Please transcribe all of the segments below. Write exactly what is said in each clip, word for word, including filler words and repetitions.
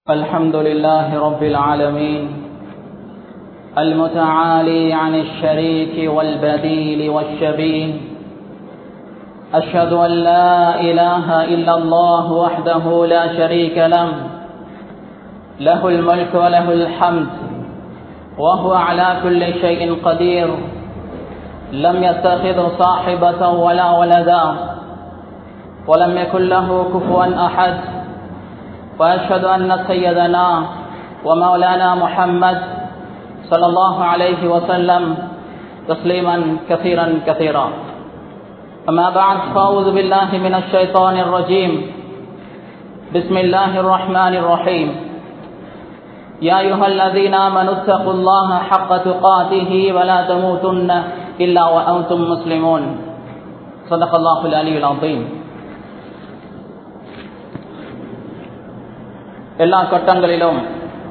الحمد لله رب العالمين المتعالي عن الشريك والبديل والشبيه. أشهد أن لا إله إلا الله وحده لا شريك له له الملك وله الحمد وهو على كل شيء قدير لم يتخذ صاحبة ولا ولدا ولم يكن له كفوا أحد. وأشهد أن سيدنا ومولانا محمد صلى الله عليه وسلم تسليما كثيرا كثيرا. أما بعد فأعوذ بالله من الشيطان الرجيم. بسم الله الرحمن الرحيم. يا أيها الذين آمنوا اتقوا الله حق تقاته ولا تموتن إلا وأنتم مسلمون. صدق الله العلي العظيم. எல்லா கட்டங்களிலும்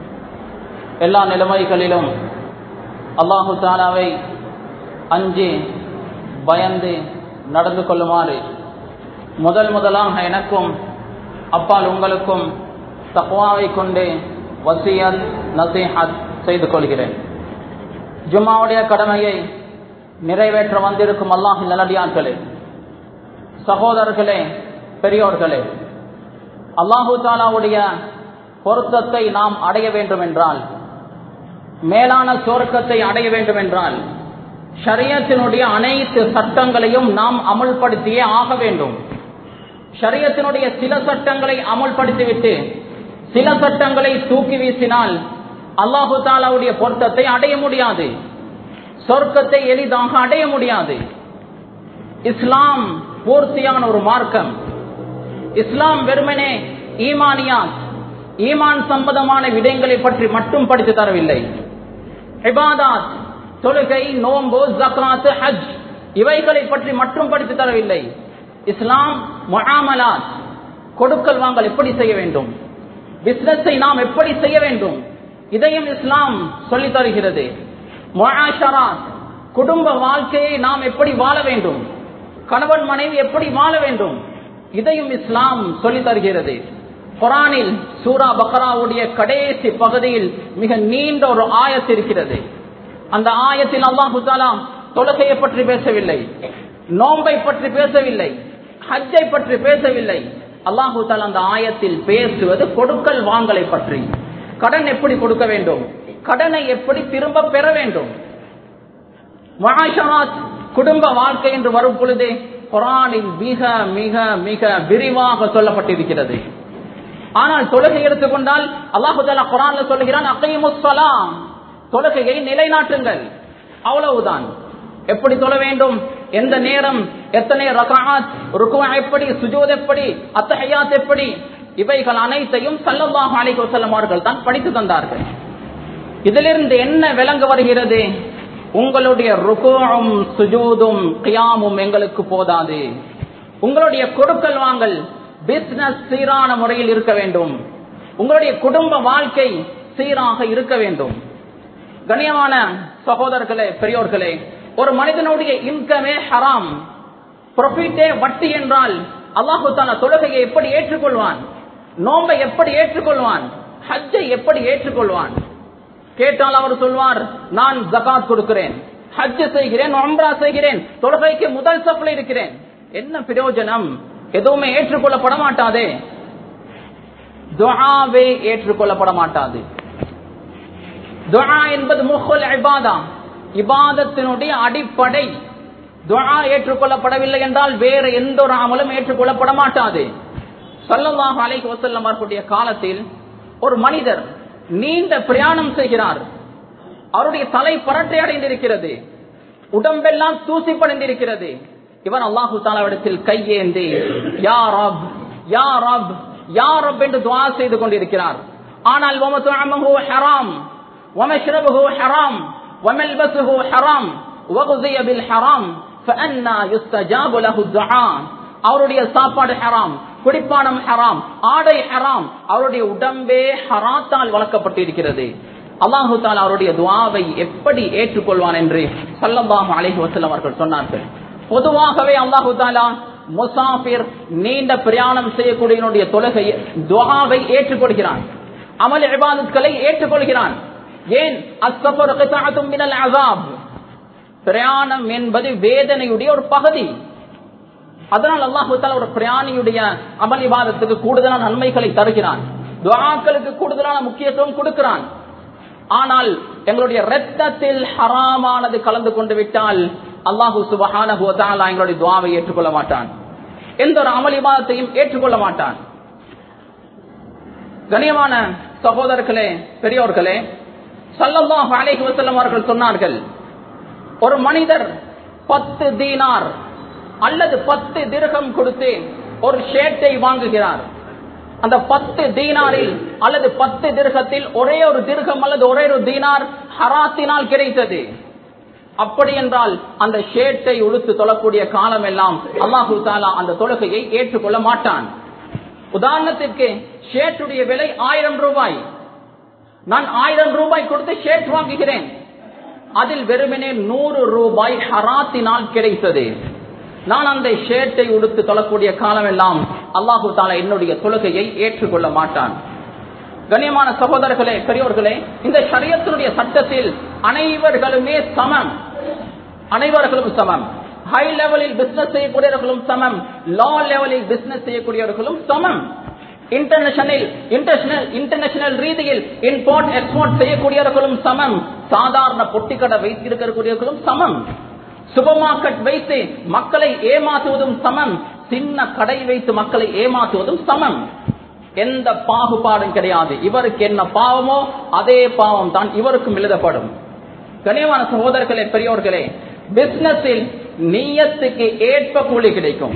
எல்லா நிலைமைகளிலும் அல்லாஹு தஆலாவை அஞ்சி பயந்து நடந்து கொள்ளுமாறு முதல் முதலாக எனக்கும் அப்பால் உங்களுக்கும் தக்வாவை கொண்டு வசியத் நசீஹத் செய்து கொள்கிறேன். ஜும்மாவுடைய கடமையை நிறைவேற்ற வந்திருக்கும் அல்லாஹ்வின் நல்லடியார்களே, சகோதரர்களே, பெரியோர்களே, அல்லாஹு தஆலாவுடைய பொருத்தத்தை நாம் அடைய வேண்டும் என்றால், மேலான சொர்க்கத்தை அடைய வேண்டும் என்றால், ஷரியத்தினுடைய அனைத்து சட்டங்களையும் நாம் அமுல்படுத்தியே ஆக வேண்டும். ஷரியத்தினுடைய சில சட்டங்களை அமுல்படுத்திவிட்டு சில சட்டங்களை தூக்கி வீசினால் அல்லாஹு தஆலாவுடைய பொருத்தத்தை அடைய முடியாது, சொர்க்கத்தை எளிதாக அடைய முடியாது. இஸ்லாம் பூர்த்தியான ஒரு மார்க்கம். இஸ்லாம் வெறுமனே ஈமானியாத், ஈமான் சம்பந்தமான விடயங்களை பற்றி மட்டும் படித்து தரவில்லை. இபாதாத், தொழுகை, நோன்பு, ஜக்ராத், ஹஜ் இவைகளை பற்றி மட்டும் படித்து தரவில்லை. இஸ்லாம் முஆமலாத், கொடுக்கல் வாங்கல் எப்படி செய்ய வேண்டும், பிசினஸை நாம் எப்படி செய்ய வேண்டும், இதையும் இஸ்லாம் சொல்லி தருகிறது. முஆஷராத், குடும்ப வாழ்க்கையை நாம் எப்படி வாழ வேண்டும், கணவன் மனைவி எப்படி வாழ வேண்டும், இதையும் இஸ்லாம் சொல்லி தருகிறது. குர்ஆனில் சூரா பக்ராவுடைய கடைசி பகுதியில் மிக நீண்ட ஒரு ஆயத் இருக்கிறது. அந்த ஆயத்தில் அல்லாஹு தஆலா தொழுகையை பற்றி பேசவில்லை, நோன்பை பற்றி பேசவில்லை, ஹஜ்ஜை பற்றி பேசவில்லை. அல்லாஹு தஆலா அந்த ஆயத்தில் பேசுவது கொடுக்கல் வாங்கலை பற்றி. கடன் எப்படி கொடுக்க வேண்டும், கடனை எப்படி திரும்ப பெற வேண்டும். முஆஷராத், குடும்ப வாழ்க்கை என்று வரும் பொழுது குர்ஆனில் மிக மிக மிக விரிவாக சொல்லப்பட்டிருக்கிறது. ஆனால் தொழுகை எடுத்துக்கொண்டால் அல்லாஹு தஆலா குர்ஆன்ல சொல்கிறான், அகீமுஸ் ஸலாம், தொழுகையை நிலைநாட்டுங்கள். அவ்வளவுதான். எப்படி தொழ வேண்டும், எந்த நேரம், எத்தனை ரக்அத், ருக்கு எப்படி, சுஜூத் எப்படி, அத்தஹியாத் எப்படி, இவைகள் அனைத்தையும் ஸல்லல்லாஹு அலைஹி வஸல்லம் அவர்கள் தான் படித்து தந்தார்கள். இதிலிருந்து என்ன விளங்க வருகிறது, உங்களுடைய ருக்குஉம் சுஜூதும் கியாமும் எங்களுக்கு போதாது. உங்களுடைய கொடுக்கல் வாங்கல், பிசினஸ் சீரான முறையில் இருக்க வேண்டும். உங்களுடைய குடும்ப வாழ்க்கை சீராக இருக்க வேண்டும். கண்ணியமான சகோதரர்களே, பெரியோர்களே, ஒரு மனிதனுடைய இன்கமே ஹராம், ப்ராஃபிட்டே வட்டி என்றால் அல்லாஹு தஆலா தொழுகையை எப்படி ஏற்றுக்கொள்வான், நோன்பை எப்படி ஏற்றுக்கொள்வான், ஹஜ்ஜை எப்படி ஏற்றுக்கொள்வான்? கேட்டால் அவர் சொல்வார், நான் ஜகாத் கொடுக்கிறேன், ஹஜ் செய்கிறேன், உம்ரா செய்கிறேன், தொழுகைக்கு முதல் சஃப்ல இருக்கிறேன். என்ன பிரயோஜனம்? எதுவுமே ஏற்றுக்கொள்ளப்பட மாட்டாதே. துஆவே ஏற்றுக்கொள்ளப்பட மாட்டாது. துஆ என்பது முஹுல் இபாதா, இபாதத்தினுடைய அடிப்படை. துஆ ஏற்றுக்கொள்ளப்படவில்லை என்றால் வேறு எந்த ஒரு அமலும் ஏற்றுக்கொள்ளப்பட மாட்டாது. ஸல்லல்லாஹு அலைஹி வஸல்லம் அவர்களுடைய காலத்தில் ஒரு மனிதர் நீண்ட பிரயாணம் செய்கிறார். அவருடைய தலை பரட்டை அடைந்திருக்கிறது, உடம்பெல்லாம் தூசி படிந்திருக்கிறது. இவன் அல்லாஹு தஆலாவிடத்தில் கையேந்தி யா ரப் யா ரப் யா ரப் என்று துஆ செய்து கொண்டிருக்கிறார். ஆனால் வமதுஅமுஹு ஹராம் வமஷ்ரபுஹு ஹராம் வமல்பசுஹு ஹராம் வகுஸிய பில் ஹராம் ஃபஅன்னா யுஸ்தஜாபு லஹு துஆ. அவருடைய சாப்பாடு ஹராம், குடிப்பானம் ஹராம், ஆடை ஹராம், அவருடைய உடம்பே ஹராத்தால் வளர்க்கப்பட்டிருக்கிறது. அல்லாஹு தஆலா அவருடைய துஆவை எப்படி ஏற்றுக்கொள்வான் என்று ஸல்லல்லாஹு அலைஹி வஸல்லம் அவர்கள் சொன்னார்கள். பொதுவாகவே அல்லாஹு தஆலா முசாஃபிர் நீண்ட பிரயாணம் செய்யக்கூடிய தொழுகை துஆவை ஏற்றுக்கொள்கிறான். அமல் இபாதத்களை ஏற்றுக்கொள்கிறான். ஏன்? அஸ்ஸஃபரு கித்அத்தும் மினல் அஸாப், பிரயாணம் என்பது வேதனையுடைய ஒரு பகுதி. அதனால் அல்லாஹ் தஆலா ஒரு பிரயாணியுடைய அமல் இபாதத்துக்கு கூடுதலான நன்மைகளை தருகிறான், துஆக்களுக்கு கூடுதலான முக்கியத்துவம் கொடுக்கிறான். ஆனால் எங்களுடைய இரத்தத்தில் ஹராமானது கலந்து கொண்டு விட்டால் அல்லாஹ் சுப்ஹானஹு வ தஆலா எங்களுடைய துஆவை ஏற்றுக்கொள்ள மாட்டான், எந்த ஒரு அமல் இபாதத்தையும் ஏற்றுக்கொள்ள மாட்டான். கண்ணியமான சகோதரர்களே, பெரியோர்களே, ஸல்லல்லாஹு அலைஹி வஸல்லம் அவர்கள் சொன்னார்கள், ஒரு மனிதர் பத்து தீனார் அல்லது பத்து திர்ஹம் கொடுத்து ஒரு ஷேட்டை வாங்குகிறார். அந்த பத்து தீனாரில் அல்லது பத்து திர்ஹத்தில் ஒரே ஒரு திர்ஹம் அல்லது ஒரே ஒரு தீனார் ஹராத்தினால் கிடைத்தது. அப்படி என்றால் அந்த ஷேட்டை உடுத்து தொழக்கூடிய காலம் எல்லாம் அல்லாஹு தஆலா அந்த தொழுகையை ஏற்றுக்கொள்ள மாட்டான். உதாரணத்திற்கு ஷேட்டுடைய விலை ஆயிரம் ரூபாய். நான் ஆயிரம் ரூபாய் கொடுத்து ஷேட் வாங்குகிறேன். அதில் வெறுமனே நூறு ரூபாய் ஹராத்தினால் கிடைத்தது. நான் அந்த ஷேட்டை உடுத்து தொழக்கூடிய காலம் எல்லாம் அல்லாஹு தஆலா என்னுடைய தொழுகையை ஏற்றுக்கொள்ள மாட்டான். கண்ணியமான சகோதரர்களே, பெரியோர்களே, இந்த ஷரியத்தினுடைய சட்டத்தில் அனைவர்களுமே சமம், அனைவர்களும் சமம். ஹை லெவலில் பிசினஸ் செய்யக்கூடியவர்களும் சமம், லோ லெவலில் பிசினஸ் செய்யக்கூடியவர்களும் சமம். இன்டர்நேஷனல் இன்டர்நேஷனல் இன்டர்நேஷனல் ரீதியில் இம்போர்ட் எக்ஸ்போர்ட் செய்யக்கூடியவர்களும் சமம், சாதாரண பொட்டிக்கடை வைத்திருக்கக்கூடியவர்களும் சமம். சூப்பர் மார்க்கெட் வைத்து மக்களை ஏமாற்றுவதும் சமம், சின்ன கடை வைத்து மக்களை ஏமாற்றுவதும் சமம். எந்த பாகுபாடும் கிடையாது. இவருக்கு என்ன பாவமோ அதே பாவம் தான் இவருக்கும் எழுதப்படும். கண்ணியமான சகோதரர்களே, பெரியோர்களே, பிசினஸில் நியத்துக்கு ஏற்ப கூலி கிடைக்கும்.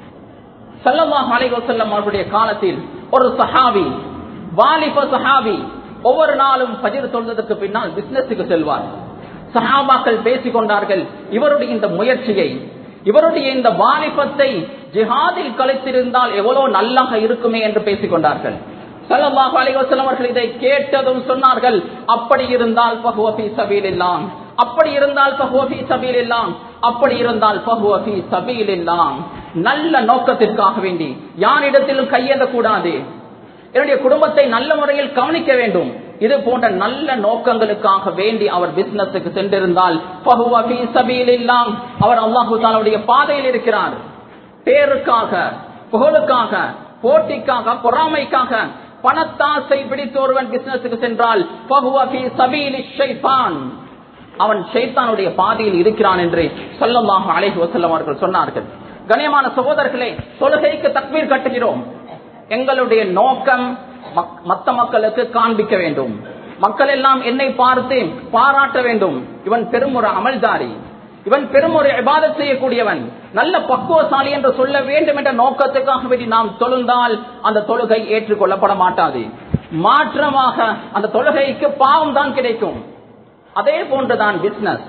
ஸல்லல்லாஹு அலைஹி வஸல்லம் அவருடைய காலத்தில் ஒரு சஹாபி, வாலிப சஹாபி, ஒவ்வொரு நாளும் ஃபஜ்ர் தொழுதற்கு பின்னால் பிசினஸுக்கு செல்வார். சஹாபாக்கள் பேசிக் கொண்டார்கள், இவருடைய இந்த முயற்சியை, இவருடைய இந்த வாலிபத்தை ஜிஹாதில் கழித்திருந்தால் எவ்வளவு நல்லாக இருக்குமே என்று பேசிக் கொண்டார்கள். ஸல்லல்லாஹு அலைஹி வஸல்லம் அவர்கள் இதை கேட்டதும் சொன்னார்கள், அப்படி இருந்தால் ஃபஹுவ ஃபீ ஸபீலில்லாஹ், அப்படி இருந்தால் ஃபஹுவ ஃபீ ஸபீலில்லாஹ், அப்படி இருந்தால் ஃபஹுவ ஃபீ ஸபீலில்லாஹ். நல்ல நோக்கத்திற்காக வேண்டி யாரிடத்திலும் கையேந்த கூடாது, என்னுடைய குடும்பத்தை நல்ல முறையில் கவனிக்க வேண்டும், இது போன்ற நல்ல நோக்கங்களுக்காக வேண்டி அவர் பிசினஸுக்கு சென்றிருந்தால் ஃபஹுவ ஃபீ ஸபீலில்லாஹ், அவர் அல்லாஹ் தஆலாவுடைய பாதையில் இருக்கிறார். பேருக்காக, புகழுக்காக, போட்டிக்காக, பொறாமைக்காக, பணத்தாசை பிடித்து ஒருவன் பிசினஸுக்கு சென்றால் ஃபஹுவ ஃபீ ஸபீலிஷ் ஷைத்தான், அவன் ஷைத்தானுடைய பாதையில் இருக்கிறான் என்று ஸல்லல்லாஹு அலைஹி வஸல்லம் அவர்கள் சொன்னார்கள். கண்ணியமான சகோதரர்களே, தொழுகைக்கு தக்பீர் கட்டுகிறோம். எங்களுடைய நோக்கம் மற்ற மக்களுக்கு காண்பிக்க வேண்டும், மக்கள் எல்லாம் என்னை பார்த்து பாராட்ட வேண்டும், இவன் பெரும் ஒரு அமல்தாரி, இவன் பெரும் ஒரு இபாதத் செய்யக்கூடியவன், நல்ல பக்குவசாலி என்று சொல்ல வேண்டும் என்ற நோக்கத்துக்காக வேண்டி நாம் தொழுந்தால் அந்த தொழுகை ஏற்றுக்கொள்ளப்பட மாட்டாது. மாற்றமாக அந்த தொழுகைக்கு பாவம் தான் கிடைக்கும். அதே போன்றுதான் பிசினஸ்.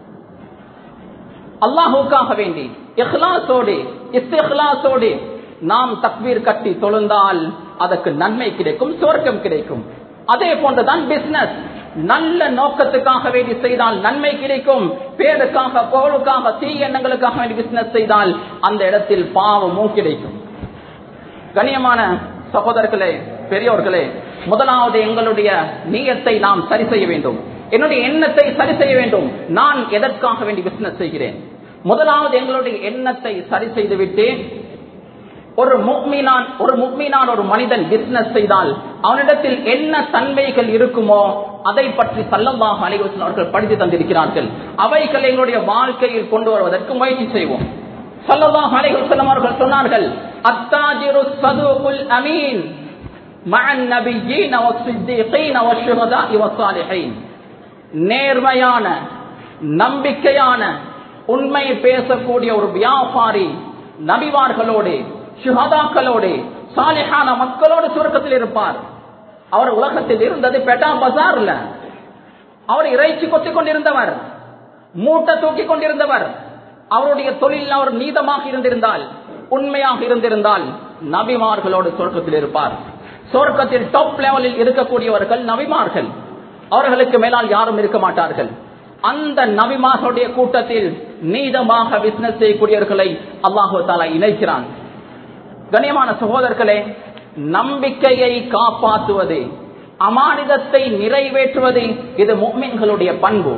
அல்லாஹுக்காக வேண்டி இஹ்லாஸோடு, இஸ்திக்லாஸோடு நாம் தக்பீர் கட்டி தொழுந்தால் அதற்கு நன்மை கிடைக்கும், சொர்க்கம் கிடைக்கும். அதே போன்றுதான் பிசினஸ். நல்ல நோக்கத்துக்காக வேண்டி செய்தால் நன்மை கிடைக்கும், பேருக்காக, புகழுக்காக, தீய எண்ணங்களுக்காக வேண்டி பிசினஸ் செய்தால் அந்த இடத்தில் பாவமும் கிடைக்கும். கண்ணியமான சகோதரர்களே, பெரியோர்களே, முதலாவது எங்களுடைய நியத்தை நாம் சரி செய்ய வேண்டும், என்னுடைய எண்ணத்தை சரி செய்ய வேண்டும். நான் எதற்காக வேண்டி பிசினஸ் செய்கிறேன்? முதலாவது எங்களுடைய எண்ணத்தை சரி செய்துவிட்டு, ஒரு முஃமினான் ஒரு முஃமினான் ஒரு மனிதன் பிசினஸ் செய்தால் அவனிடத்தில் என்ன தன்மைகள் இருக்குமோ அதை பற்றி ஸல்லல்லாஹு அலைஹி வஸல்லம் அவர்கள் படித்து தந்திருக்கிறார்கள். அவைகளை எங்களுடைய வாழ்க்கையில் கொண்டு வருவதற்கு முயற்சி செய்வோம். ஸல்லல்லாஹு அலைஹி வஸல்லம் அவர்கள் சொன்னார்கள், அத்தாஜிரு ஸதூகுல் அமீன் மஅன் நபிய்யீன வஸ்ஸித்தீகீன வஷ்ஷுஹதாஇ வஸ்ஸாலிஹீன். நேர்மையான, நம்பிக்கையான, உண்மை பேசக்கூடிய ஒரு வியாபாரி நபிமார்களோடு, ஷுஹதாக்களோடு, சாலிஹான மக்களோடு சுவர்க்கத்தில் இருப்பார். அவர் உலகத்தில் இருந்தது பெட்டா பஜார்ல, அவர் இறைச்சி கொத்திக் கொண்டிருந்தவர், மூட்டை தூக்கி கொண்டிருந்தவர். அவருடைய தொழில் அவர் நீதமாக இருந்திருந்தால், உண்மையாக இருந்திருந்தால் நபிமார்களோடு சுவர்க்கத்தில் இருப்பார். சுவர்க்கத்தில் டாப் லெவலில் இருக்கக்கூடியவர்கள் நபிமார்கள், அவர்களுக்கு மேலால் யாரும் இருக்க மாட்டார்கள். அந்த நபிமார்களுடைய கூட்டத்தில் நீதமாக பிசினஸ் செய்யக்கூடியவர்களை அல்லாஹு தஆலா இணைக்கிறான். கண்ணியமான சகோதரர்களே, நம்பிக்கையை காப்பாற்றுவது, அமானிதத்தை நிறைவேற்றுவது இது முஃமின்களுடைய பண்பு.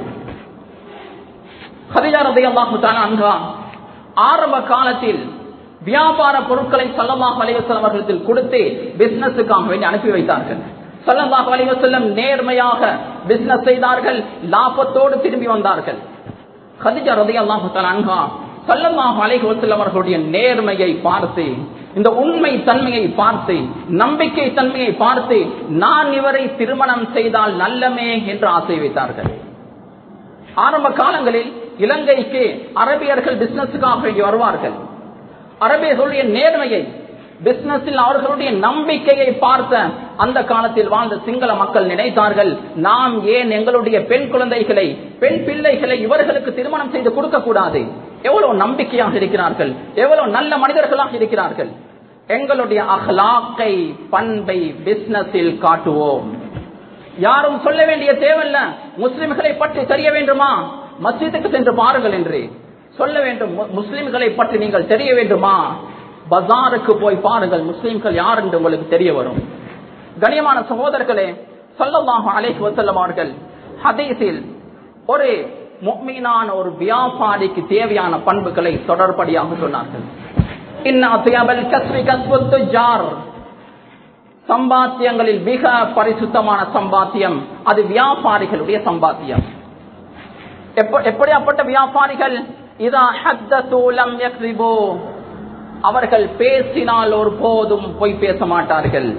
கதீஜா ரலியல்லாஹு தஆலா அன்ஹா ஆரம்ப காலத்தில் வியாபார பொருட்களை ஸல்லல்லாஹு அலைஹி வஸல்லம் அவர்களுக்கு கொடுத்து பிசினஸுக்காக வேண்டி அனுப்பி வைத்தார்கள். ஸல்லல்லாஹு அலைஹி வஸல்லம் நேர்மையாக பிசினஸ் செய்தார்கள், லாபத்தோடு திரும்பி வந்தார்கள். கதீஜா ரலியல்லாஹு தஆலா அன்ஹா ஸல்லல்லாஹு அலைஹி வஸல்லம் அவர்களுடைய நேர்மையை பார்த்து, இந்த உண்மை தன்மையை பார்த்து, நம்பிக்கை தன்மையை பார்த்து, நான் இவரை திருமணம் செய்தால் நல்லமே என்று ஆசை வைத்தார்கள். ஆரம்ப காலங்களில் இலங்கைக்கு அரபியர்கள் பிசினஸுக்காக வேண்டி வருவார்கள். அரபியர்களுடைய நேர்மையை, பிசினஸில் அவர்களுடைய நம்பிக்கையை பார்த்த அந்த காலத்தில் வாழ்ந்த சிங்கள மக்கள் நினைத்தார்கள், நாம் ஏன் எங்களுடைய பெண் குழந்தைகளை, பெண் பிள்ளைகளை இவர்களுக்கு திருமணம் செய்து கொடுக்க கூடாது? எவ்வளவு நம்பிக்கையாக இருக்கிறார்கள், எவ்வளவு நல்ல மனிதர்களாக இருக்கிறார்கள். எங்களுடைய அஹ்லாக்கை, பண்பை பிசினஸில் காட்டுவோம். யாரும் சொல்ல வேண்டிய தேவையில்லை, முஸ்லிம்களை பற்றி தெரிய வேண்டுமா, மஸ்ஜிதுக்கு சென்று பாருங்கள் என்று சொல்ல வேண்டும். முஸ்லிம்களை பற்றி நீங்கள் தெரிய வேண்டுமா, பஜாருக்கு போய் பாருங்கள், முஸ்லிம்கள் யார் என்று உங்களுக்கு தெரிய வரும். கண்ணியமான சகோதரர்களே, ஸல்லல்லாஹு அலைஹி வஸல்லம் அவர்கள் ஹதீஸில் ஒரு முஃமினான ஒரு வியாபாரிக்கு தேவையான பண்புகளை தொடர்படியாக சொன்னார்கள். இன்ன அத்யபல் கஸ்பி கஸ்புத் துஜார், சம்பாத்தியங்களில் மிக பரிசுத்தமான சம்பாத்தியம் அது வியாபாரிகளுடைய சம்பாத்தியம். எப்படியாப்பட்ட வியாபாரிகள்? இதா ஹத்தது லம் யக்ஸிபு, அவர்கள் பேசினால் ஒரு போதும் பொய் பேச மாட்டார்கள்.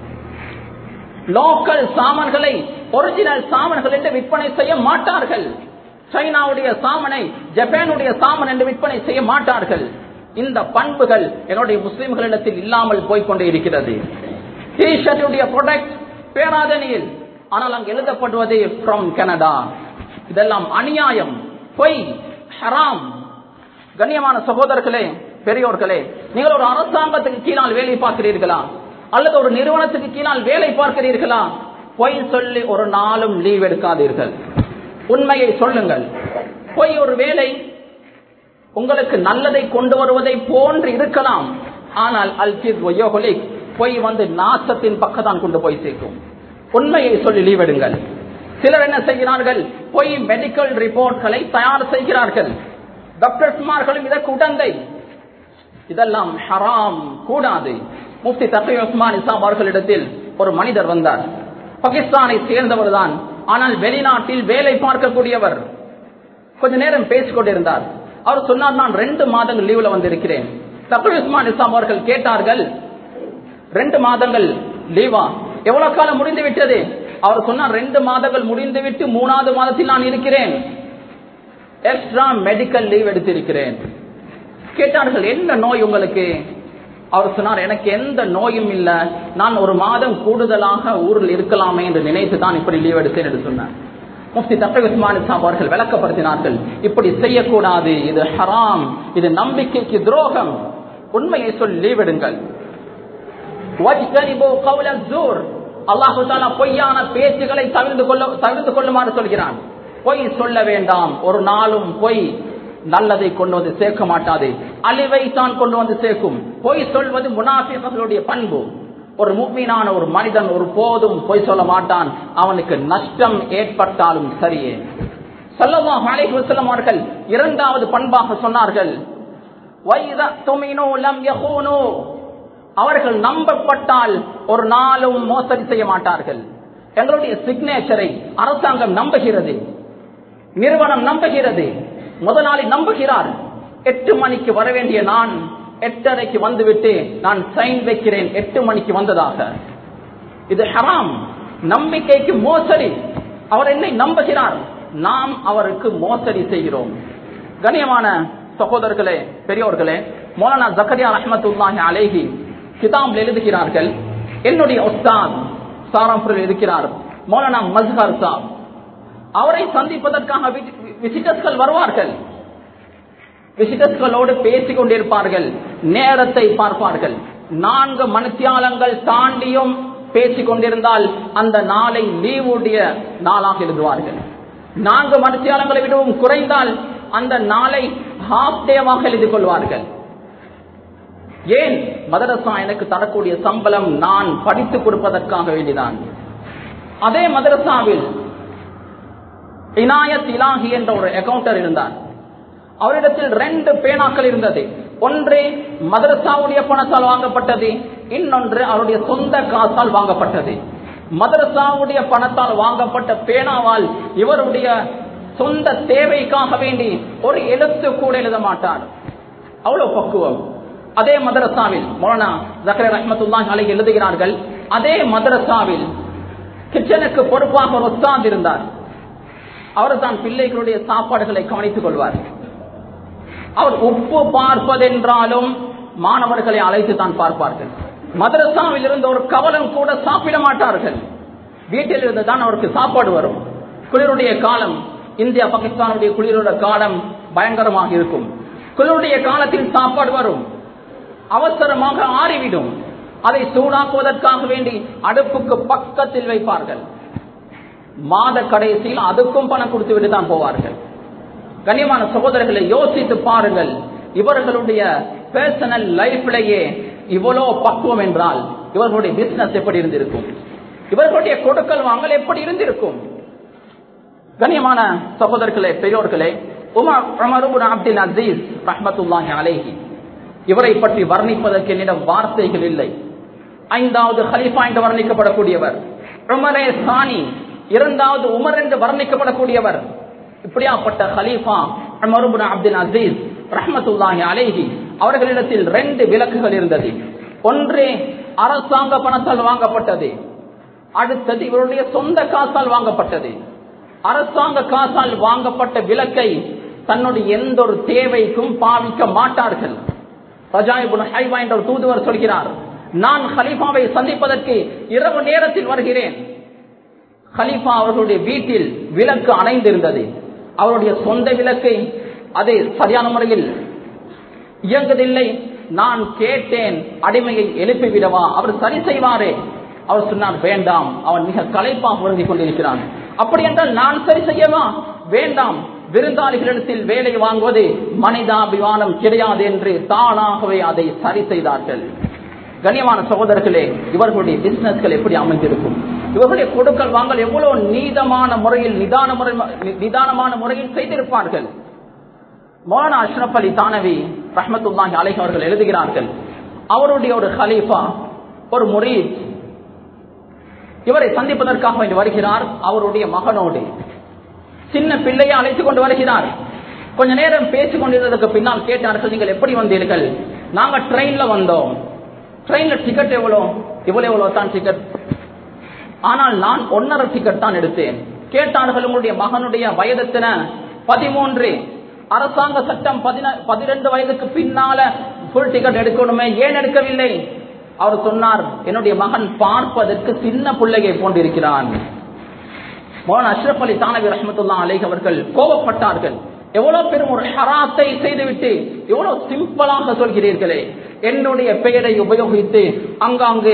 லோக்கல் சாமான்களை ஒரிஜினல் சாமான்கள் என்று விற்பனை செய்ய மாட்டார்கள். சைனாவுடைய சாமனை ஜப்பானுடைய சாமன் என்று விற்பனை செய்ய மாட்டார்கள். இந்த பண்புகள் என்னுடைய முஸ்லிம்களிடத்தில் இல்லாமல் போய்கொண்டே இருக்கிறது. டி-ஷர்ட்டுடைய ப்ராடக்ட் பேராதனியில், ஆனால் அங்கு எழுதப்படுவது ஃப்ரம் கனடா. இதெல்லாம் அநியாயம், பொய், ஹராம். கண்ணியமான சகோதரர்களே, பெரியோர்களே, நீங்கள் ஒரு அரசாங்கத்துக்கு கீழால் வேலை பார்க்கிறீர்களா அல்லது ஒரு நிறுவனத்துக்கு கீழால் வேலை பார்க்கிறீர்களா? பொய் சொல்லி ஒரு நாளும் லீவ் எடுக்காதீர்கள். உண்மையை சொல்லுங்கள். பொய் ஒரு வேலை உங்களுக்கு நல்லதை கொண்டு வருவதை போன்று இருக்கலாம், ஆனால் அல்கித் வயோகலிக், பொய் வந்து நாசத்தின் பக்கத்தான் கொண்டு போய் சேர்க்கும். உண்மையை சொல்லி லீவ் எடுங்கள். சிலர் என்ன செய்கிறார்கள்? பொய் மெடிக்கல் ரிப்போர்ட்களை தயார் செய்கிறார்கள். டாக்டர்ஸ்மார்களும் இதற்கு உடந்தை. இதெல்லாம் ஹராம், கூடாது. முஃப்தி தகி உஸ்மான் இசாம் அவர்களிடத்தில் ஒரு மனிதர் வந்தார். பாகிஸ்தானை சேர்ந்தவர் தான், ஆனால் வெளிநாட்டில் வேலை பார்க்கக்கூடியவர். கொஞ்ச நேரம் பேசிக் கொண்டிருந்தார். அவர் சொன்னார், நான் ரெண்டு மாதங்கள் லீவ்ல வந்திருக்கிறேன். தகி உஸ்மான் இசாம் அவர்கள் கேட்டார்கள், ரெண்டு மாதங்கள் லீவா? எவ்வளவு காலம் முடிந்து விட்டது? அவர் சொன்னார், ரெண்டு மாதங்கள் முடிந்து விட்டு மூணாவது மாதத்தில் நான் இருக்கிறேன். எக்ஸ்ட்ரா மெடிக்கல் லீவ் எடுத்திருக்கிறேன். கேட்டார்கள், என்ன நோய் உங்களுக்கு? அவர் சொன்னார், எனக்கு எந்த நோயும் இல்ல, நான் ஒரு மாதம் கூடுதலாக ஊரில் இருக்கலாமே என்று நினைத்து தான் இப்படி லீவ் எடுத்தேன் என்று சொன்னார். முஃப்தி தகி உஸ்மான் இசாம் அவர்கள் விளக்கப்படுத்தினார்கள், இப்படி செய்யக்கூடாது, இது ஹராம், இது நம்பிக்கைக்கு துரோகம். உண்மையை சொல்லி லீவ் எடுங்கள். வஜ்தனிபு கௌல ஸூர், அல்லாஹ் தஆலா பொய்யான பேச்சுகளை தவிர்த்து கொள்ள தவிர்த்து கொள்ளுமாறு சொல்கிறான். பொய் சொல்ல வேண்டாம். ஒரு நாளும் பொய் நல்லதை கொண்டு வந்து சேர்க்க மாட்டாது, அழிவை தான் கொண்டு வந்து சேர்க்கும். பொய் சொல்வது முனாஃபிக்குகளுடைய பண்பு. ஒரு முஃமினான ஒரு மனிதன் ஒரு போதும் பொய் சொல்ல மாட்டான், அவனுக்கு நஷ்டம் ஏற்பட்டாலும் சரியே. ஸல்லல்லாஹு அலைஹி வஸல்லம் அவர்கள் இரண்டாவது பண்பாக சொன்னார்கள், வைதா துமினு லம் யகூனு, அவர்கள் நம்பப்பட்டால் ஒரு நாளும் மோசடி செய்ய மாட்டார்கள். எங்களுடைய சிக்னேச்சரை அரசாங்கம் நம்புகிறது, நிறுவனம் நம்புகிறது, முதலாளி நம்புகிறார். எட்டு மணிக்கு வர வேண்டிய நான் எட்டரைக்கு வந்துவிட்டு நான் சைன் வைக்கிறேன் எட்டு மணிக்கு வந்ததாக. இது ஹராம், நம்பிக்கைக்கு மோசடி. அவர் என்னை நம்புகிறார், நாம் அவருக்கு மோசடி செய்கிறோம். கண்ணியமான சகோதரர்களே, பெரியோர்களே, மௌலானா ஜக்கரியா ரஹ்மத்துல்லாஹி அலைஹி கிதாபில் எழுதுகிறார்கள், என்னுடைய உஸ்தாத் சாராம்பூரில் இருக்கிறார் மௌலானா மஸ்ஹர் சாப். அவரை சந்திப்பதற்காக விசிட்டர்ஸ்கள் வருவார்கள். விசிட்டர்ஸ்களோடு பேசிக் கொண்டிருப்பார்கள், நேரத்தை பார்ப்பார்கள். நான்கு மணித்தியாலங்கள் தாண்டியும் பேசிக் கொண்டிருந்தால் அந்த நாளை லீவுடைய நாளாக எழுதுவார்கள். நான்கு மணித்தியாலங்களை விடவும் குறைந்தால் அந்த நாளை ஹாஃப் டேவாக எழுதி கொள்வார்கள். ஏன்? மதரசா எனக்கு தரக்கூடிய சம்பளம் நான் படித்துக் கொடுப்பதற்காக வேண்டிதான். அதே மதரசாவில் இனாயத் இலாஹி என்ற ஒரு அக்கவுண்டர் இருந்தார். அவரிடத்தில் ரெண்டு பேனாக்கள் இருந்தது. ஒன்று மதரசாவுடைய பணத்தால் வாங்கப்பட்டது, இன்னொன்று அவருடைய சொந்த காசால் வாங்கப்பட்டது. மதரசாவுடைய பணத்தால் வாங்கப்பட்ட பேனாவால் இவருடைய சொந்த தேவைக்காக வேண்டி ஒரு எழுத்து கூட எழுத மாட்டார். அவ்வளவு பக்குவம். அதே மதரசாவில் மௌலானா ஜக்கரியா ரஹ்மத்துல்லாஹி அலைஹி எழுதுகிறார்கள், அதே மதரசாவில் கிச்சனுக்கு பொறுப்பாக ஒரு உஸ்தாத் இருந்தார். அவர் தான் பிள்ளைகளுடைய சாப்பாடுகளை கவனித்துக் கொள்வார். அவர் உப்பு பார்ப்பதென்றாலும் மாணவர்களை அழைத்து தான் பார்ப்பார்கள். மதரசாவில் இருந்த ஒரு கவலம் கூட சாப்பிட மாட்டார்கள். வீட்டில் இருந்து தான் அவருக்கு சாப்பாடு வரும். குளிருடைய காலம், இந்தியா பாகிஸ்தானுடைய குளிருடைய காலம் பயங்கரமாக இருக்கும். குளிருடைய காலத்தில் சாப்பாடு வரும், அவசரமாக ஆறிவிடும். அதை சூடாக்குவதற்காக வேண்டி அடுப்புக்கு பக்கத்தில் வைப்பார்கள். மாத கடைசியில் அதுக்கும் பணம் கொடுத்து விட்டு தான் போவார்கள். கண்ணியமான சகோதரர்களை யோசித்து பாருங்கள், இவர்களுடைய பர்சனல் லைஃப்லேயே இவ்வளவு பக்குவம் என்றால் இவர்களுடைய பிசினஸ் எப்படி இருந்திருக்கும், இவர்களுடைய கொடுக்கல் வாங்கல் எப்படி இருந்திருக்கும். கண்ணியமான சகோதரர்களே, பெரியோர்களே, உமர் இப்னு அப்துல் அசீஸ் ரஹ்மத்துல்லாஹி அலைஹி இவரை பற்றி வர்ணிப்பதற்கு என்னிடம் வார்த்தைகள் இல்லை. ஐந்தாவது ஹலீஃபா என்று வர்ணிக்கப்படக்கூடியவர், உமரே சானி இரண்டாவது உமர் என்று வர்ணிக்கப்படக்கூடியவர். இப்படியாப்பட்ட ஹலீஃபா உமர் இப்னு அப்துல் அசீஸ் ரஹ்மத்துல்லாஹி அலைஹி அவர்களிடத்தில் ரெண்டு விலக்குகள் இருந்தது. ஒன்று அரசாங்க பணத்தால் வாங்கப்பட்டது, அடுத்தது இவருடைய சொந்த காசால் வாங்கப்பட்டது. அரசாங்க காசால் வாங்கப்பட்ட விலக்கை தன்னுடைய எந்த ஒரு தேவைக்கும் பாவிக்க மாட்டார்கள். ரஜா இப்னு ஹைவா என்ற தூதுவர் சொல்கிறார், நான் ஹலீஃபாவை சந்திப்பதற்கு இரவு நேரத்தில் வருகிறேன். ஹலீஃபா அவர்களுடைய வீட்டில் விளக்கு அணைந்திருந்தது. அவருடைய சொந்த விளக்கை அது சரியான முறையில் இயங்குவதில்லை. நான் கேட்டேன், அடிமையை எழுப்பிவிடவா, அவர் சரி செய்வாரே. அவர் சொன்னார், வேண்டாம், அவன் மிக களைப்பாக உறங்கி கொண்டிருக்கிறான். அப்படி என்றால் நான் சரி செய்யவா? வேண்டாம், விருந்தாளிகளிடத்தில் வேலை வாங்குவது மனிதாபிமானம் கிடையாது என்று தானாகவே அதை சரி செய்தார்கள். கண்ணியமான சகோதரர்களே, இவர்களுடைய பிசினஸ்கள் எப்படி அமைந்திருக்கும், இவர்களுடைய கொடுக்கல் வாங்கல் எவ்வளவு நீதமான முறையில் நிதான முறை நிதானமான முறையில் செய்திருப்பார்கள். மௌலானா அஷ்ரப் அலி தானவி ரஹ்மத்துல்லாஹி அலைஹி அவர்கள் எழுதுகிறார்கள், அவருடைய ஒரு ஹலீஃபா ஒரு முரீத் இவரை சந்திப்பதற்காக வேண்டி வருகிறார். அவருடைய மகனோடு சின்ன பிள்ளையை அழைத்துக் கொண்டு வருகிறார். கொஞ்ச நேரம் பேசிக் கொண்டிருந்ததுக்கு பின்னால் கேட்டார்கள், நீங்கள் எப்படி வந்தீர்கள்? நாங்க ட்ரெயின்ல வந்தோம். ட்ரெயின்ல டிக்கெட் எவ்வளோ? இவ்வளவு எவ்வளவு தான் டிக்கெட். ஆனால் நான் ஒன்னரை டிக்கெட் தான் எடுத்தேன். கேட்டார்கள், உங்களுடைய மகனுடைய வயதத்தின பதிமூன்று, அரசாங்க சட்டம் பதினெண்டு வயதுக்கு பின்னால புல் டிக்கெட் எடுக்கணுமே, ஏன் எடுக்கவில்லை? அவர் சொன்னார், என்னுடைய மகன் பார்ப்பதற்கு சின்ன பிள்ளையை போன்றிருக்கிறான். மௌலானா அஷ்ரப் அலி தானவி ரஹ்மத்துல்லாஹி அலைஹி அவர்கள் கோபப்பட்டார்கள். எவ்வளவு பெரும் ஒரு ஹராத்தை செய்துவிட்டு எவ்வளவு சிம்பிளாக சொல்கிறீர்களே, என்னுடைய பெயரை உபயோகித்து அங்காங்கே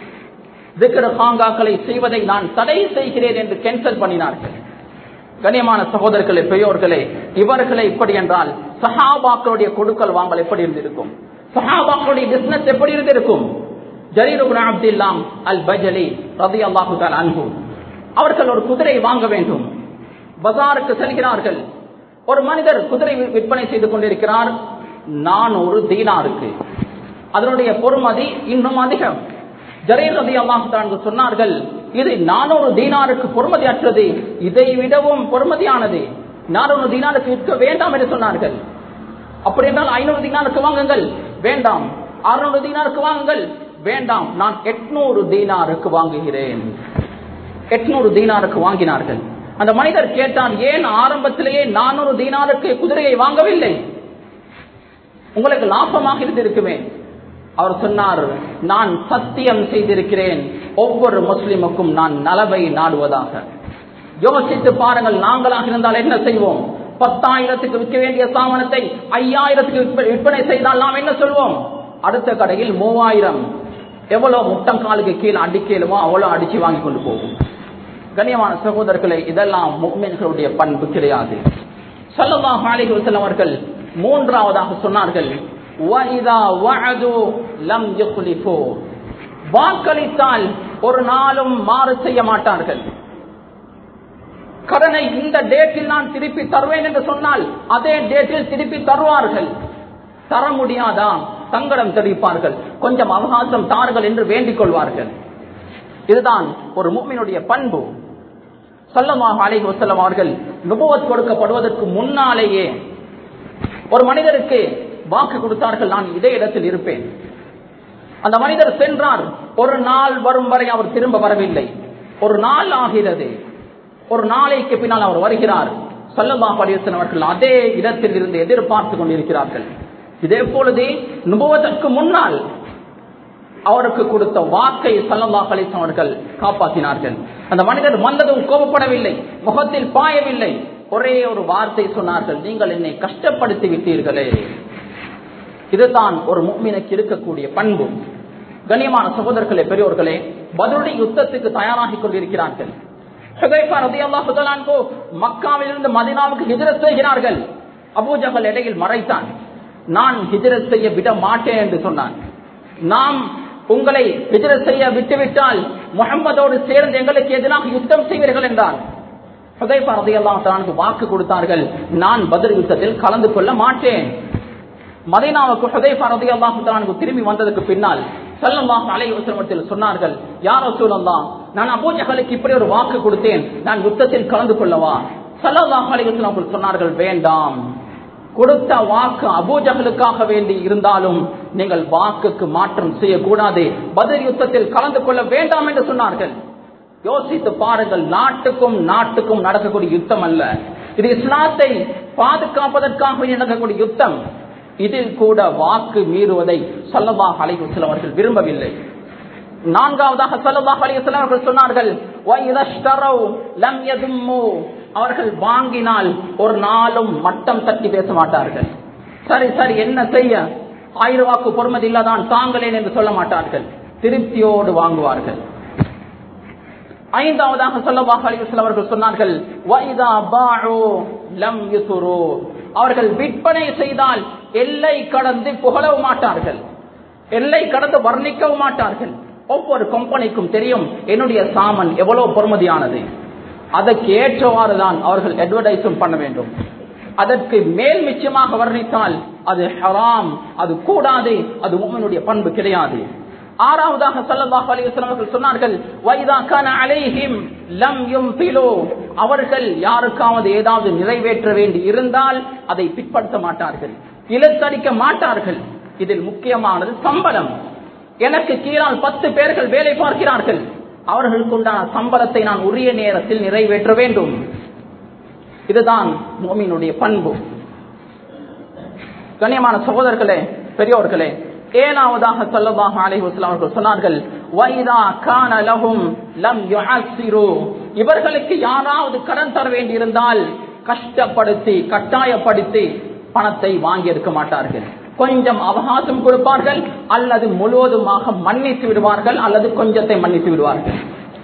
திக்ர் ஹாங்காக்களை செய்வதை நான் தடை செய்கிறேன் என்று கேன்சல் பண்ணினார்கள். கண்ணியமான சகோதரர்களே, பெரியோர்களே, இவர்களை இப்படி என்றால் சஹாபாக்களுடைய கொடுக்கல் வாங்கல் எப்படி இருந்திருக்கும், சஹாபாக்களுடைய பிசினஸ் எப்படி இருந்திருக்கும். ஜரீர் இப்னு அப்துல்லா அல் பஜலி ரலியல்லாஹு தஆலா அன்ஹு அவர்கள் ஒரு குதிரை வாங்க வேண்டும். பஜாருக்கு செல்கிறார்கள். ஒரு மனிதர் குதிரை விற்பனை செய்து கொண்டிருக்கிறார். நானூறு தீனாருக்கு. அதனுடைய பொறுமதி இன்னும் அதிகம். ஜரீர் ரலியல்லாஹு தஆலா சொன்னார்கள், இது நானூறு தீனாருக்கு பொறுமதி அற்றது, இதை விடவும் பொறுமதியானது, நானூறு தீனாருக்கு விற்க வேண்டாம் என்று சொன்னார்கள். அப்படி என்றால் ஐநூறு தீனாருக்கு வாங்குங்கள், வேண்டாம். அறுநூறு தீனாருக்கு வாங்குங்கள், வேண்டாம். நான் எட்நூறு தீனாருக்கு வாங்குகிறேன். எட்நூறு தீனாருக்கு வாங்கினார்கள். அந்த மனிதர் கேட்டான், ஏன் ஆரம்பத்திலேயே நானூறு தீனாருக்கு குதிரையை வாங்கவில்லை? உங்களுக்கு லாபமாக இருந்திருக்குமே. அவர் சொன்னார், நான் சத்தியம் செய்திருக்கிறேன், ஒவ்வொரு முஸ்லிமுக்கும் நான் நலவை நாடுவதாக. யோசித்து பாருங்கள், நாங்களாக இருந்தால் என்ன செய்வோம்? பத்தாயிரத்துக்கு விற்க வேண்டிய சாமானத்தை ஐயாயிரத்துக்கு விற்பனை செய்தால் நாம் என்ன சொல்வோம்? அடுத்த கடையில் மூவாயிரம். எவ்வளவு முட்டங்காலுக்கு கீழே அடிக்கலுமோ அவ்வளவு அடிச்சு வாங்கி கொண்டு போகும். கண்ணியமான சகோதரர்களை, இதெல்லாம் முஃமின்களுடைய பண்பு கிடையாது. ஸல்லல்லாஹு அலைஹி வஸல்லம் அவர்கள் மூன்றாவதாக சொன்னார்கள், வஇதா வஅது லம் யுக்லிஃபு, வாக்களித்தால் ஒரு நாளும் மாறு செய்ய மாட்டார்கள். கடனை இந்த டேட்டில் நான் திருப்பி தருவேன் என்று சொன்னால் அதே டேட்டில் திருப்பி தருவார்கள். தர முடியாதா சங்கடம் தெரிவிப்பார்கள், கொஞ்சம் அவகாசம் தார்கள் என்று வேண்டிக் கொள்வார்கள். இதுதான் ஒரு முஃமினுடைய பண்பு. ஸல்லல்லாஹு அலைஹி வஸல்லம் அவர்கள் நுபுவத் கொடுக்கப்படுவதற்கு முன்னாலேயே ஒரு மனிதருக்கு வாக்கு கொடுத்தார்கள், நான் இதே இடத்தில் இருப்பேன். அந்த மனிதர் சென்றார். ஒரு நாள் வரும் வரை அவர் திரும்ப வரவில்லை. ஒரு நாள் ஆகிறது. ஒரு நாளைக்கு பின்னால் அவர் வருகிறார். ஸல்லல்லாஹு அலைஹி வஸல்லம் அவர்கள் அதே இடத்தில் இருந்து எதிர்பார்த்து கொண்டிருக்கிறார்கள். இதே பொழுது நுபுவதற்கு முன்னால் அவருக்கு கொடுத்த வாக்கை ஸல்லல்லாஹு அலைஹி வஸல்லம் அவர்கள் காப்பாற்றினார்கள். அந்த மனிதர் வந்ததும் கோபப்படவில்லை, முகத்தில் பாயவில்லை, ஒரே ஒரு வார்த்தை சொன்னார்கள், நீங்கள் என்னை கஷ்டப்படுத்தி விட்டீர்களே. இதுதான் ஒரு முஃமினுக்கு இருக்கக்கூடிய பண்பு. கண்ணியமான சகோதரர்களே, பெரியோர்களே, பத்ருடைய யுத்தத்துக்கு தயாராகி கொண்டிருக்கிறார்கள். ஹுதைஃபா ரலியல்லாஹு தஆலா அன்ஹு மக்காவிலிருந்து மதீனாவுக்கு ஹிஜ்ரத் செய்கிறார்கள். அபூ ஜஹல் இடையில் மறைத்தான். நான் ஹிஜ்ரத் செய்ய விட மாட்டேன் என்று சொன்னான். நாம் உங்களை ஹிஜ்ரத் செய்ய விட்டுவிட்டால் முஹம்மதோடு சேர்ந்து எங்களுக்கு எதிராக யுத்தம் செய்வீர்கள் என்றார். ஹுதைஃபா ரலியல்லாஹு தஆலா அன்ஹு வாக்கு கொடுத்தார்கள், நான் பத்ர் யுத்தத்தில் கலந்து கொள்ள மாட்டேன். மதீனாவுக்கு ஹுதைஃபா ரலியல்லாஹு தஆலா அன்ஹு திரும்பி வந்ததற்கு பின்னால் ஸல்லல்லாஹு அலைஹி வஸல்லம் சொன்னார்கள், யா ரசூலல்லாஹ், நான் அபூ ஜஹலுக்கு இப்படி ஒரு வாக்கு கொடுத்தேன், நான் யுத்தத்தில் கலந்து கொள்ளவா? ஸல்லல்லாஹு அலைஹி வஸல்லம் சொன்னார்கள், வேண்டாம். கொடுத்த வாக்கு அபூ ஜஹலுக்காக வேண்டி இருந்தாலும் நீங்கள் வாக்குக்கு மாற்றம் செய்யக்கூடாது, பத்ர் யுத்தத்தில் கலந்து கொள்ள வேண்டாம் என்று சொன்னார்கள். யோசித்து பாருங்கள், நாட்டுக்கும் நாட்டுக்கும் நடக்கக்கூடிய யுத்தம் அல்ல இது, இஸ்லாத்தை பாதுகாப்பதற்காக நடக்கக்கூடிய யுத்தம். இதில் கூட வாக்கு மீறுவதை ஸல்லல்லாஹு அலைஹி வஸல்லம் அவர்கள் விரும்பவில்லை. நான்காவதாக ஸல்லல்லாஹு அலைஹி வஸல்லம் அவர்கள் சொன்னார்கள், வஇதஷ்தரவு லம் யதும்மு, அவர்கள் வாங்கினால் ஒரு நாளும் மட்டம் தட்டி பேச மாட்டார்கள். சரி சரி என்ன செய்ய, ஆயிரம் வாக்கு பொறுமதி இல்லதான் தாங்களேன் என்று சொல்ல மாட்டார்கள், திருப்தியோடு வாங்குவார்கள். ஐந்தாவதாக ஸல்லல்லாஹு அலைஹி வஸல்லம் அவர்கள் சொன்னார்கள், வஇதா பாஉ லம் யுத்ரு, அவர்கள் விற்பனை செய்தால் எல்லை கடந்து புகழவும் மாட்டார்கள், எல்லை கடந்து வர்ணிக்கவும் மாட்டார்கள். ஒவ்வொரு கம்பெனிக்கும் தெரியும் என்னுடைய சாமன் எவ்வளவு பொறுமதியானது, அதற்கு ஏற்றவாறுதான் அவர்கள் அட்வர்டைஸும் பண்ண வேண்டும். அதற்கு மேல் மிச்சமாக வர்ணித்தால் அது ஹராம், அது கூடாது, அது முஃமினுடைய பண்பு கிடையாது. ஆறாவதாக ஸல்லல்லாஹு அலைஹி வஸல்லம் அவர்கள் சொன்னார்கள், வைதா கான அலைஹிம் லம் யும்திலு, அவர்கள் யாருக்காவது ஏதாவது நிறைவேற்ற வேண்டி இருந்தால் அதை பிற்படுத்த மாட்டார்கள், இழுத்தடிக்க மாட்டார்கள். இதில் முக்கியமானது சம்பளம். எனக்கு கீழால் பத்து பேர்கள் வேலை பார்க்கிறார்கள், அவர்களுக்கு உண்டான சம்பளத்தை நான் உரிய நேரத்தில் நிறைவேற்ற வேண்டும். இதுதான் முஃமினுடைய பண்பு. கண்ணியமான சகோதரர்களே, பெரியோர்களே, ஏழாவதாக ஸல்லல்லாஹு அலைஹி வஸல்லம் அவர்கள் சொன்னார்கள், வைதா கான லஹும் லம் யுஅஸ்ஸிரு, இவர்களுக்கு யாராவது கடன் தர வேண்டி இருந்தால் கஷ்டப்படுத்தி கட்டாயப்படுத்தி பணத்தை வாங்கி எடுக்க மாட்டார்கள். கொஞ்சம் அவகாசம் கொடுப்பார்கள், அல்லது முழுவதுமாக மன்னித்து விடுவார்கள், அல்லது கொஞ்சத்தை மன்னித்து விடுவார்கள்.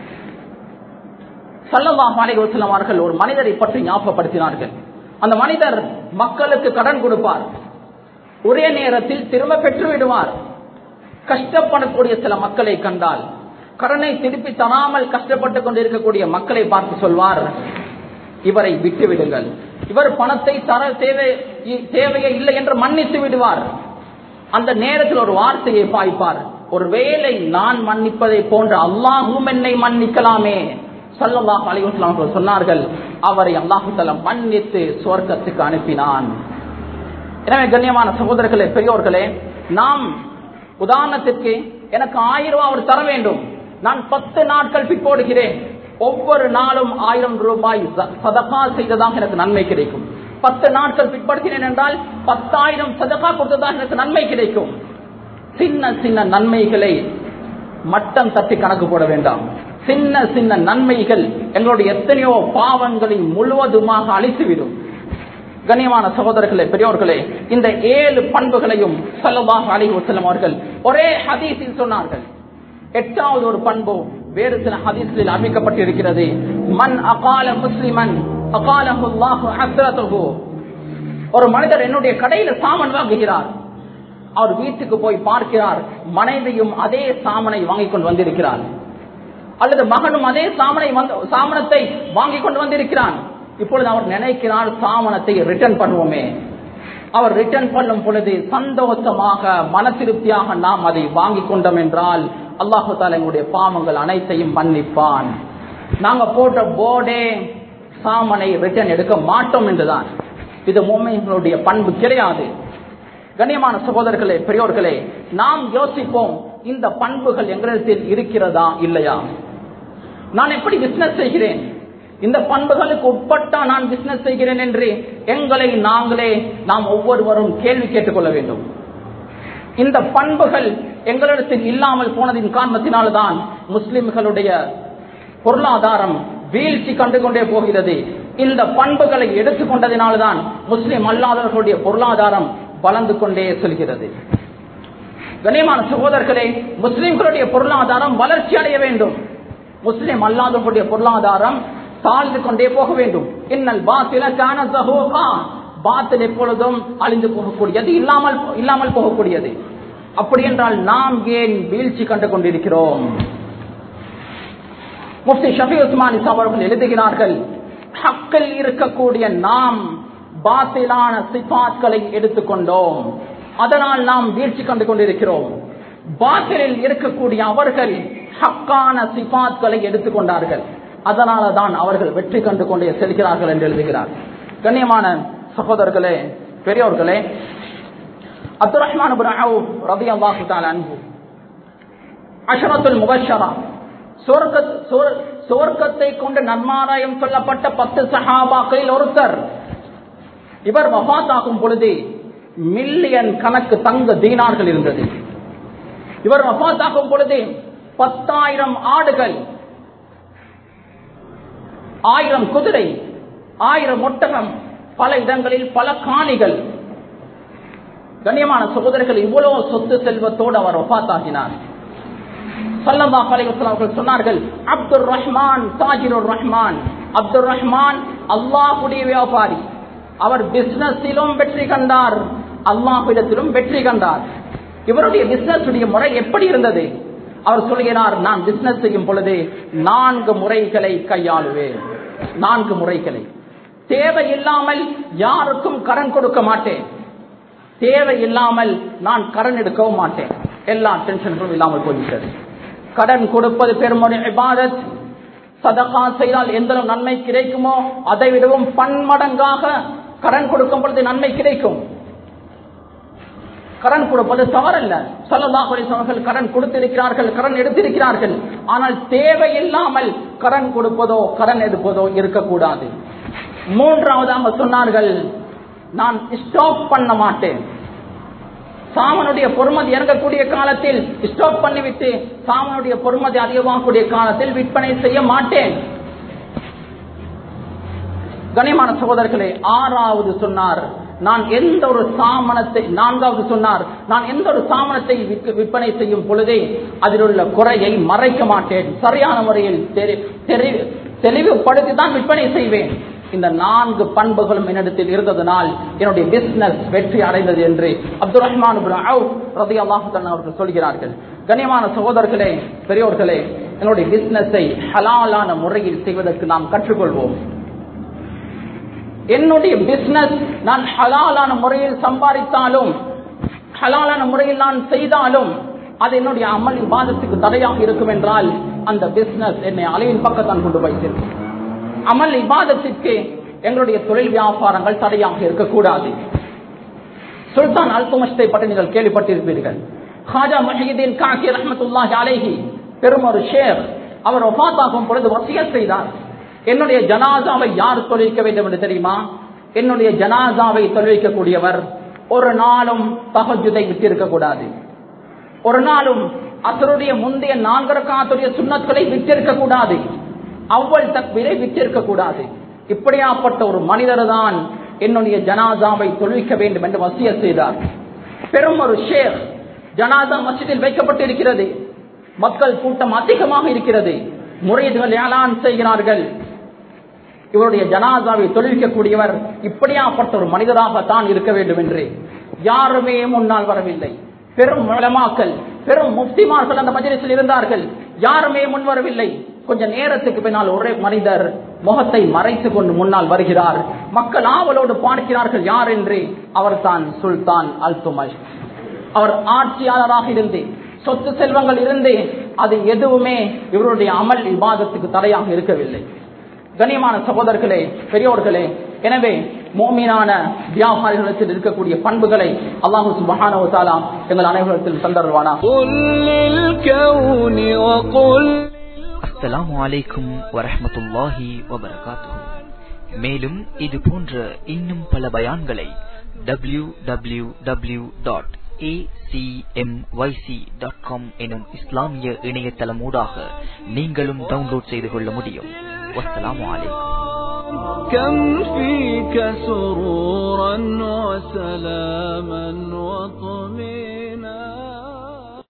ஸல்லல்லாஹு அலைஹி வஸல்லம் அவர்கள் ஒரு மனிதரை பற்றி ஞாபகப்படுத்தினார்கள். அந்த மனிதர் மக்களுக்கு கடன் கொடுப்பார், ஒரே நேரத்தில் திரும்ப பெற்று விடுவார். கஷ்டப்படக்கூடிய சில மக்களை கண்டால் கடனை திருப்பி தராமல் கஷ்டப்பட்டுக் கொண்டிருக்கக்கூடிய மக்களை பார்த்து சொல்வார், இவரை விட்டு விடுங்கள், இவர் பணத்தை தர தேவை தேவையே இல்லை என்று மன்னித்து விடுவார். அந்த நேரத்தில் ஒரு வார்த்தையை பாய்ப்பார், ஒருவேளை நான் மன்னிப்பதை போன்ற அல்லாஹும் என்னை மன்னிக்கலாமே. ஸல்லல்லாஹு அலைஹி வஸல்லம் சொன்னார்கள், அவரை அல்லாஹ் தஆலா மன்னித்து சுவர்க்கத்துக்கு அனுப்பினான். எனவே கண்ணியமான சகோதரர்களே, பெரியோர்களே, நாம் உதாரணத்திற்கு எனக்கு ஆயிரம் ரூபாய் அவர் தர வேண்டும், நான் பத்து நாட்கள் பிற்போடுகிறேன், ஒவ்வொரு நாளும் ஆயிரம் ரூபாய் சதகா செய்ததாக எனக்கு நன்மை கிடைக்கும். பத்து நாட்கள் பிற்படுத்தினேன் என்றால் பத்தாயிரம் சதகா கொடுத்ததாக எனக்கு நன்மை கிடைக்கும். சின்ன சின்ன நன்மைகளை மட்டம் தட்டி கணக்கு போட வேண்டாம். சின்ன சின்ன நன்மைகள் எங்களுடைய எத்தனையோ பாவங்களை முழுவதுமாக அழித்துவிடும். கண்ணியமான சகோதரர்களே, பெரியோர்களே, இந்த ஏழு பண்புகளையும் ஸல்லல்லாஹு அலைஹி வஸல்லம் அவர்கள் ஒரே ஹதீஸில் சொன்னார்கள். எட்டாவது ஒரு பண்பு வேறு சில ஹதீஸ்களில் அறிவிக்கப்பட்டிருக்கிறது, மன் அகால முஸ்லிமன் அகாலஹு அல்லாஹு ஹஸ்ரத்துஹு. ஒரு மனிதர் என்னுடைய கடையில சாமான் வாங்குகிறார், அவர் வீட்டுக்கு போய் பார்க்கிறார், மனைவியும் அதே சாமானை வாங்கிக் கொண்டு வந்திருக்கிறார். அல்லது மகனும் அதே சாமனை சாமனத்தை வாங்கி கொண்டு வந்திருக்கிறான். இப்பொழுது அவர் நினைக்கிறார் சாமனத்தை ரிட்டர்ன் பண்ணுவோமே. அவர் ரிட்டர்ன் பண்ணும் பொழுது சந்தோஷமாக மன திருப்தியாக நாம் அதை வாங்கி கொண்டோம் என்றால் அல்லாஹு தஆலா எங்களுடைய பாவங்கள் அனைத்தையும் மன்னிப்பான். நாங்க போட்ட போர்டே சாமனை ரிட்டர்ன் எடுக்க மாட்டோம் என்றுதான். இது முஃமின்களுடைய பண்பு கிடையாது. கண்ணியமான சகோதரர்களே, பெரியோர்களே, நாம் யோசிப்போம், இந்த பண்புகள் எங்களிடத்தில் இருக்கிறதா இல்லையா? நான் எப்படி பிசினஸ் செய்கிறேன், இந்த பண்புகளுக்கு உட்பட்டா நான் பிசினஸ் செய்கிறேன் என்று எங்களை நாங்களே நாம் ஒவ்வொருவரும் கேள்வி கேட்டுக்கொள்ள வேண்டும். இந்த பண்புகள் எங்களிடத்தில் இல்லாமல் போனதின் காரணத்தினால்தான் முஸ்லிம்களுடைய பொருளாதாரம் வீழ்ச்சி கண்டு கொண்டே போகிறது. இந்த பண்புகளை எடுத்துக்கொண்டதினால்தான் முஸ்லிம் அல்லாதவர்களுடைய பொருளாதாரம் வளர்ந்து கொண்டே செல்கிறது. கண்ணியமான சகோதரர்களே, முஸ்லிம்களுடைய பொருளாதாரம் வளர்ச்சி அடைய வேண்டும். முஸ்லிம் அல்லாதவர்களுடைய பொருளாதாரம் தாழ்ந்து கொண்டே போக வேண்டும். இன்னல் பாத்தில கான ஸஹூகா, பாத்தில் எப்பொழுதும் அழிந்து போகக்கூடியது, இல்லாமல் இல்லாமல் போகக்கூடியது. அப்படி என்றால் நாம் ஏன் வீழ்ச்சி கண்டு கொண்டிருக்கிறோம்? முஃப்தி ஷஃபி உஸ்மானி அவர்கள் எழுதுகிறார்கள், ஹக்கில் இருக்கக்கூடிய நாம் பாத்திலான சிஃபாத்களை எடுத்துக்கொண்டோம், அதனால் நாம் வீழ்ச்சி கண்டு கொண்டிருக்கிறோம். பாத்திலில் இருக்கக்கூடிய அவர்கள் ஹக்கான சிஃபாத்களை எடுத்துக்கொண்டார்கள், அதனால தான் அவர்கள் வெற்றி கண்டு கொண்டே செல்கிறார்கள் என்று எழுதுகிறார். கண்ணியமான சகோதரர்களே, பெரியோர்களே, அப்துர் ரஹ்மான் இப்னு அவுஃப் ரலியல்லாஹு தஆலா அன்ஹு அஷரத்துல் முபஷ்ஷரா, சுவர்க்கத்தை கொண்டு நன்மாராயம் சொல்லப்பட்ட பத்து சஹாபாக்களில் ஒருத்தர். இவர் வஃபாத்தாகும் பொழுது மில்லியன் கணக்கு தங்க தீனார்கள் இருந்தது. இவர் வஃபாத்தாகும் பொழுது பத்தாயிரம் ஆடுகள், ஆயிரம் குதிரை, ஆயிரம் ஒட்டகம், பல இடங்களில் பல காணிகள். கண்ணியமான சகோதரர்கள், இவ்வளவு சொத்து செல்வத்தோடு அவர் வஃபாத்தாகினார். ஸல்லல்லாஹு அலைஹி வஸல்லம் அவர்கள் சொன்னார்கள், அப்துர் ரஹ்மான் தாஜிருர் ரஹ்மான், அப்துர் ரஹ்மான் அல்லாஹ்வுடைய வியாபாரி. அவர் பிசினஸிலும் வெற்றி கண்டார், அல்லாஹ்விடத்திலும் வெற்றி கண்டார். இவருடைய பிசினஸ் உடைய முறை எப்படி இருந்தது? அவர் சொல்கிறார், நான் பிசினஸ் செய்யும் பொழுது நான்கு முறைகளை கையாளுவேன். நான்கு முறைகளை. தேவையில்லாமல் யாருக்கும் கடன் கொடுக்க மாட்டேன், தேவையில்லாமல் நான் கடன் எடுக்கவும் மாட்டேன். எல்லா டென்ஷன்களும் இல்லாமல் போய்விட்டது. கடன் கொடுப்பது பெருமொழி இபாதத். சதகா செய்தால் எந்த நன்மை கிடைக்குமோ அதை விடவும் பன்மடங்காக கடன் கொடுக்கும் பொழுது நன்மை கிடைக்கும். கடன் கொடுப்பது தவறல்ல. ஸல்லல்லாஹு அலைஹி வஸல்லம் கடன் கொடுத்திருக்கிறார்கள், கடன் எடுத்திருக்கிறார்கள். ஆனால் தேவையில்லாமல் கடன் கொடுப்பதோ கடன் எடுப்பதோ இருக்கக்கூடாது. மூன்றாவதாக சொன்னார்கள், நான் ஸ்டாப் பண்ண மாட்டேன். சாமனுடைய பொறுமதி இறங்கக்கூடிய காலத்தில் ஸ்டாப் பண்ணிவிட்டு சாமனுடைய பொறுமதி அதிகமாகக்கூடிய காலத்தில் விற்பனை செய்ய மாட்டேன். கண்ணியமான சகோதரர்களே, ஆறாவது சொன்னார், நான் எந்த ஒரு சாமனத்தை, நான்காவது சொன்னார், நான் எந்த ஒரு சாமனத்தை விற்பனை செய்யும் பொழுதே அதில் உள்ள குறையை மறைக்க மாட்டேன், சரியான முறையில் தெளிவுபடுத்தி தான் விற்பனை செய்வேன். இந்த நான்கு பண்புகளும் என்னிடத்தில் இருந்ததனால் என்னுடைய பிசினஸ் வெற்றி அடைந்தது என்று அப்துர் ரஹ்மான் இப்னு அவுஃப் ரலியல்லாஹு தஆலா அவர்கள் சொல்கிறார்கள். கண்ணியமான சகோதரர்களே, பெரியோர்களே, என்னுடைய பிசினஸை ஹலாலான முறையில் செய்வதற்கு நாம் கற்றுக்கொள்வோம். என்னுடைய பிசினஸ் நான் ஹலாலான முறையில் சம்பாதித்தாலும், ஹலாலான முறையில் நான் செய்தாலும் அது என்னுடைய அமல் இபாதத்துக்கு தடையாக இருக்கும் என்றால் அந்த பிசினஸ் என்னை அலையின் பக்கத்தான் கொண்டு வைத்திருக்கும். அமல் இபாதத்திற்கு எங்களுடைய தொழில் வியாபாரங்கள் தடையாக இருக்கக்கூடாது. சுல்தான் அல்துமஷ்தை பற்றி நீங்கள் கேள்விப்பட்டிருப்பீர்கள். ஹாஜா முஹியுத்தீன் காக்கி ரஹ்மத்துல்லாஹி அலைஹி பெரும் ஒரு ஷேக், அவர் வஃபாத்தாகும் பொழுது வசியத் செய்தார், என்னுடைய ஜனாசாவை யார் தொழுவிக்க வேண்டும் என்று தெரியுமா? என்னுடைய ஜனாசாவை தொழுவிக்கக்கூடியவர் ஒரு நாளும் தஹஜ்ஜுதை விட்டு இருக்கக்கூடாது, ஒரு நாளும் அசருடைய முந்தைய நான்கு ரக்காத்துடைய சுன்னத்களை விட்டிருக்க கூடாது, அவ்வள் தக்பீரை விட்டிருக்க கூடாது. இப்படியாப்பட்ட ஒரு மனிதர் தான் என்னுடைய ஜனாசாவை தொழுவிக்க வேண்டும் என்று வசியத் செய்தார். பெரும் ஒரு ஷேக், ஜனாசா மஸ்ஜிதில் வைக்கப்பட்டிருக்கிறது, மக்கள் கூட்டம் அதிகமாக இருக்கிறது, முறையீடுகள் ஏலான் செய்கிறார்கள். இவருடைய ஜனாசாவை தொழுவிக்கக்கூடியவர் இப்படியாப்பட்ட ஒரு மனிதராகத்தான் இருக்க வேண்டும் என்று யாருமே முன்னால் வரவில்லை. பெரும் உலமாக்கள், பெரும் முஃப்திமார்கள் அந்த மஜ்லிஸில் இருந்தார்கள். யாருமே முன்வரவில்லை. கொஞ்ச நேரத்துக்கு பின்னால் ஒரே மனிதர் முகத்தை மறைத்துக் கொண்டு முன்னால் வருகிறார். மக்கள் ஆவலோடு பார்க்கிறார்கள் யார் என்று. அவர் தான் சுல்தான் அல்துமஷ். அவர் ஆட்சியாளராக இருந்து சொத்து செல்வங்கள் இருந்து அது எதுவுமே இவருடைய அமல் இபாதத்துக்கு தடையாக இருக்கவில்லை. கண்ணியமான சகோதரர்களே, பெரியோர்களே, எனவே முஃமினான வியாபாரிகளிடத்தில் இருக்கக்கூடிய பண்புகளை அல்லாஹ் சுப்ஹானஹு வ தஆலா எங்கள் அனைவரிடத்தில் தந்தருள்வானாக. அஸ்ஸலாமு அலைக்கும் வரஹ்மத்துல்லாஹி வபரகாத்துஹு. மேலும் இது போன்ற இன்னும் பல பயான்களை W W W dot A C M Y C dot com எனும் இஸ்லாமிய இணையதளமூடாக நீங்களும் டவுன்லோட் செய்து கொள்ள முடியும். வஸ்ஸலாமு அலைக்கும். كم فيك سرورا وسلاما وطمئنا